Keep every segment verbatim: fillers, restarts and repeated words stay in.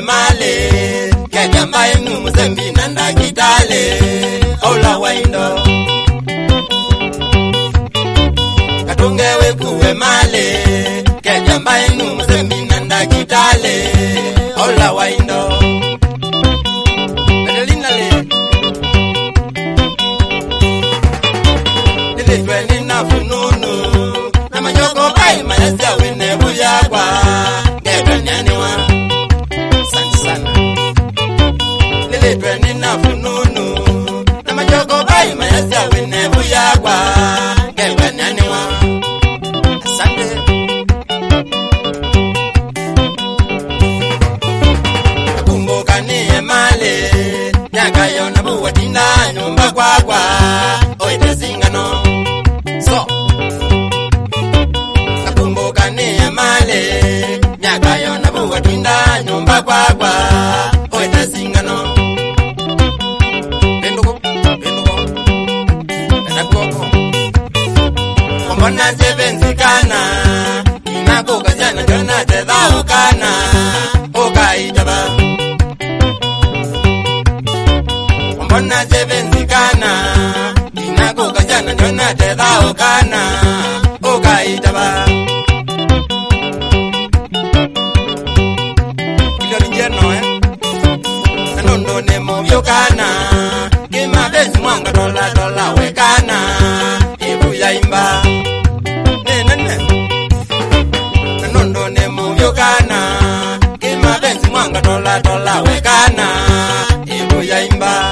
male kaya mbaye numuzembi nanda kitale ola waindo katunge we kuwe male kaya mbaye numuzembi nanda kitale ola waindo Adelina le Nilitwe nina fununu na majoko bai mayasa wene buyagwa ngeka nyaniwa Santi sana Nilitwe nina fununu na majoko bai mayasa wene buyagwa ngeka nyaniwa Asante Kumbuka niye male Nyaka yona buwa tina nyumba kwa kwa Oide zingano So Nakumbuka niye male Nyaka yona buwa tina nyumba kwa kwa Oide zingano Benduko Benduko Benduko Mbona zebenzi kana Inakuka jana jona tedao kana Oka itaba Mbona zebenzi kana Inakuka jana jona tedao kana Oka itaba Ilo njeno eh Nanondo nemo yokana Kima benzi mwanga dola dola wekana Ibu ya imba Nanondo nemo yokana Kima benzi mwanga dola dola wekana Ibu ya imba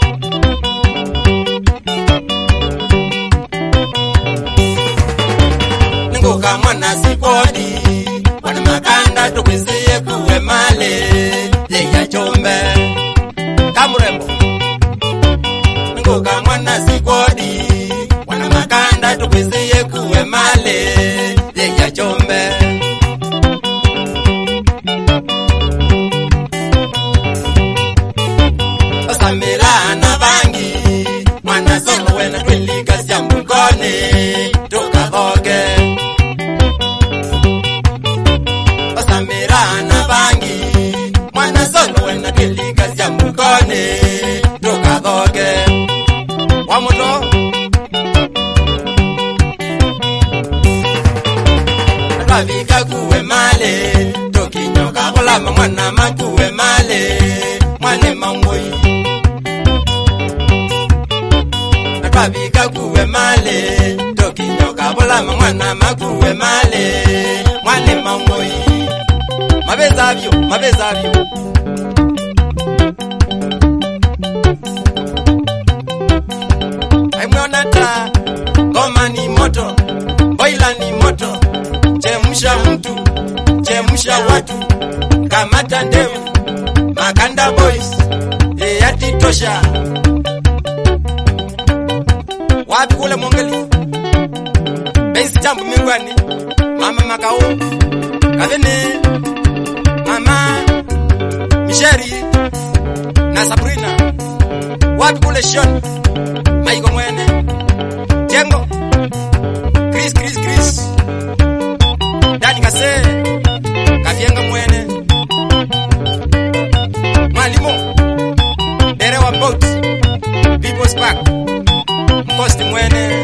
Nguka mwana sikodi Wana makanda tukwiziye kuwe male Yeya chombe Kamurembo Nguka mwana sikodi Wana makanda tukwiziye kuwe male Yeya chombe Osamira na bangi Mwana solo wena twilika siya mkone Tuka hoge Osamira na bangi Mwana solo wena twilika siya mkone Tuka hoge Wamuto Atwavika kuwe male Tokinyoka kulama mwana makuwe male Mwane mangoi Atwavika kuwe male Tokinyoka kulama mwana makuwe male Mwane mangoi Mabezavyo, mabezavyo Aimweonata Goma ni moto Boila ni moto Chemusha mtu Chemusha watu Kamata ndevu Makanda boys Yeyati tosha Wapi kule Mongeli Base jambu mingwani Mama Makao Kavene Mama Misheri Na Sabrina Wapi kule Shion Maiko mwene Jengo Chris Chris Chris Dani Kase Kavienga mwene Malimo Derewa Boat People's Park Mkosti mwene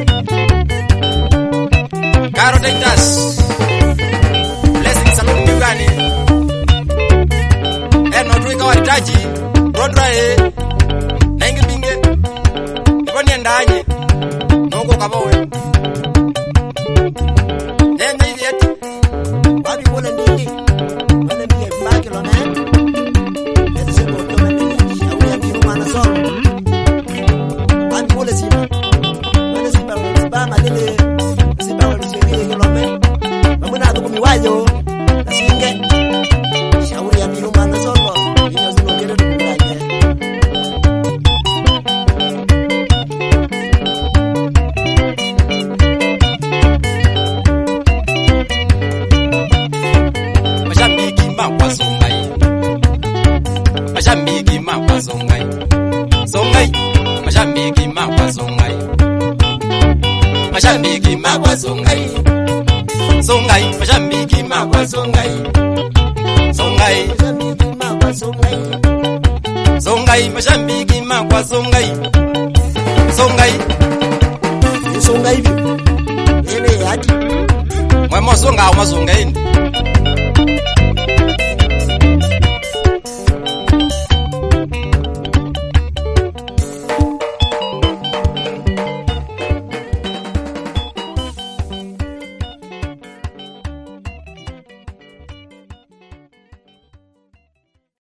Karo Daitas Blessing Salon Mugani Eno Tuika Waritaji Rodrae Naingi Binge Ikoni endanye Noko kabowe Nene hizi yeti Wabi wole nini Wane biye mbaki lo ne Yeti sebo tome nini Shauri ya kiru mana soro Wabi wole sima Wane sima wale sima madele Sima wale shiri yolome Mamuna tuku miwayo Nasinge Shauri ya kiru mana soro Inyo zino kere tukulaje Majambiki makwa zongai Zongai Majambiki makwa zongai Majambiki makwa zongai Zongai Majambiki makwa zongai Zongai Majambiki makwa Songai. Songai mashambiki makwa songai. Songai. Songai bi. Ene hadi. Mwa songa au mazongai.